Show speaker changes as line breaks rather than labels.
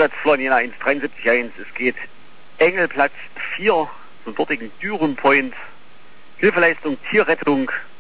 Einsatz Florina 173.1. Es geht Engelplatz 4 zum dortigen Düren Point. Hilfeleistung Tierrettung